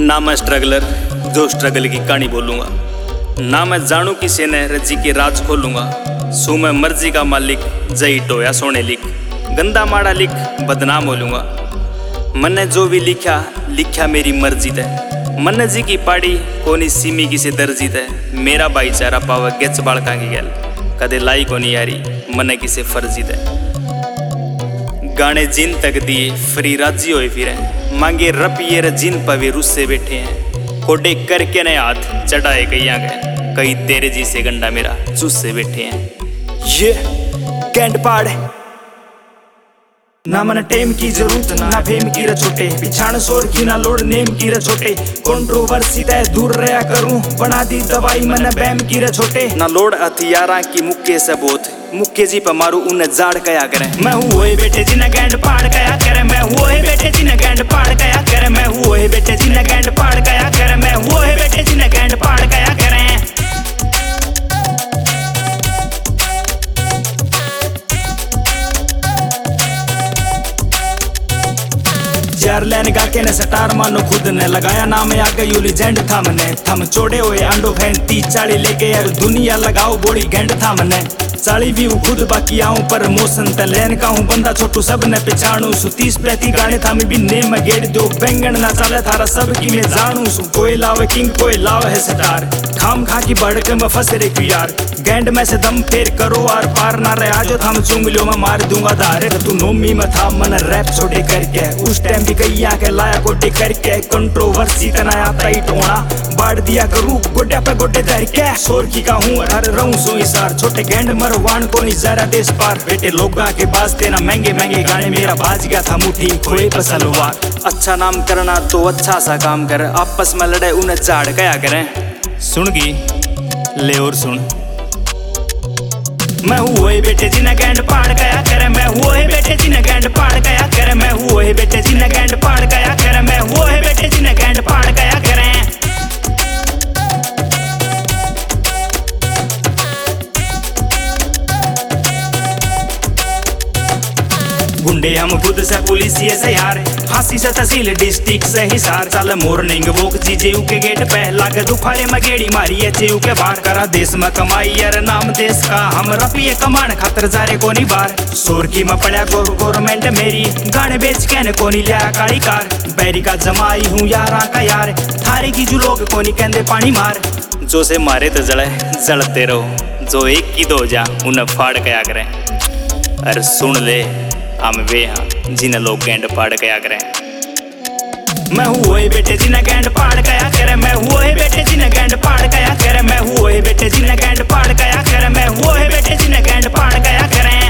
ना मैं स्ट्रगलर जो स्ट्रगल की कहानी बोलूँगा, ना मैं जानू किसी ने रजी के राज खोलूँगा। सू मैं मर्जी का मालिक जई टोया सोने लिख, गंदा माड़ा लिख बदनाम बोलूँगा। मन्ने जो भी लिखा लिखा मेरी मर्जी तय, मन्ने जी की पाड़ी कोनी सीमी किसे दर्जी तय। मेरा भाईचारा पावा गेच बाड़का की गैल, कदे लाई कोनी यारी मन्ने किसे फर्जी तय। गाने जिन तक दिए फ्री राजी होए फिर मांगे रपिए जिन पवे रुस्से बैठे हैं। कोडे करके ने हाथ चढ़ाए कई आ गए, कई तेरे जी से गंडा मेरा चुस्से बैठे हैं। ये कैंट पाड़ ना मन टेम की जरूरत ना फेम की रचोटे, पिछाण शोर की ना लोड नेम की रचोटे। कंट्रोवर्सी तय दूर रहा करूं, बना दी दवाई मन बैम की रचोटे। ना लोड हथियारा की मुक्के से बोत, मुक्के जी पर मारू उन्हें जाड़ कया करे। मैं हुए बेटे जिन्हें गैंड पाड़ कया करे, मैं हुए बेटे जिन्हें गैंड पाड़ कया करे, मैं हुए बेटे जिन्हें गैंड पाड़ कया करे, मैं हुए बेटे जिन्हें गैंड पाड़ कया करे। चार लाइन गा के ने सटार मानो खुद ने लगाया नाम आगे यू लीजेंड था मने। थम छोड़े हुए आंडो फैन 30-40 लेके यार दुनिया लगाओ बोड़ी गैंड था मने। 40 भी खुद बाकी आऊं पर मोशन तलेन का हूं बंदा छोटू सब ने पिछाणू सु। 30-35 गाने था मैं भी नेम गेट दो बैंगन ना चले थारा सब की मैं जानू सु। कोई लावे किंग कोई लावे है सटार, खाम खा की बढ़ मैं फंस रे क्यों यार। गैंड में से दम फेर करो आर पार ना रहे आजो थम चुंगलियों में मार दूंगा धारे। तू नोमी में था मन रैप छोड़े करके उस टाइम भी कई आके लाया गोडे करके। कंट्रोवर्सी तना आता ही टोना बाढ़ दिया करूँ गोड्या पे गोडे धर के। शोर की का हूँ हर रहूं सो इसार, छोटे गैंड मरवान को नहीं जरा देश पार। बेटे लोगा के पास तेना महंगे महंगे गाने मेरा बाज गया था मुट्ठी कोई फसल हुआ। अच्छा नाम करना तो अच्छा सा काम कर, आपस में लड़े उन्हें झाड़ कया करें। सुनगी ले और सुन, मैं हुए बेटे जिन्हें गैंड पाड़ गया करे, मैं हुए बेटे जिन्हें गैंड पाड़ गया करे, मैं हुए बेटे जिन्हें गैंड पाड़ गया करे, मैं हुए बेटे जिन्हें गैंड पाड़ गया करे। गुंडे हम खुद से पुलिस ये से यार, फांसी से तहसील डिस्ट्रिक्ट से हिसार। चल मॉर्निंग वॉक जी जेयू के गेट पे लागे दुखारे में गेड़ी मारी है जेयू के बाहर। करा देश में कमाई यार नाम देश का, हम रपिए कमान खातर जारे कोनी बार। शोर की में पड़ा गवर्नमेंट मेरी, गाने बेच के ने कोनी लिया काली कार। बैरी का जमाई हूँ यारा का यार, थारे की जो लोग कोनी कहते पानी मार। जो से मारे तो जले जलते रहो, जो एक की दो जा उन्हें फाड़ कया करें। अरे सुन ले हम वे हाँ जिन्हें लोग गैंड पाड़ कया करें। मैं हुए बेटे जिन्हें गैंड पाड़ कया करे, मैं हुए बेटे जिन्हें गैंड पाड़ कया करे, मैं हुए बेटे जिन्हें गैंड पाड़ कया करे, मैं हुए बेटे जिन्हें गैंड पाड़ कया करे।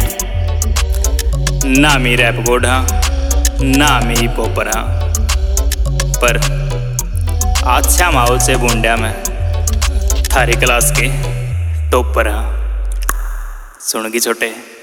ना मी रैप गोड हाँ ना मी पोपर हाँ, पर अच्छा माहौल से बूंड्या में थारी क्लास के टॉपर हाँ। सुन की छोटे।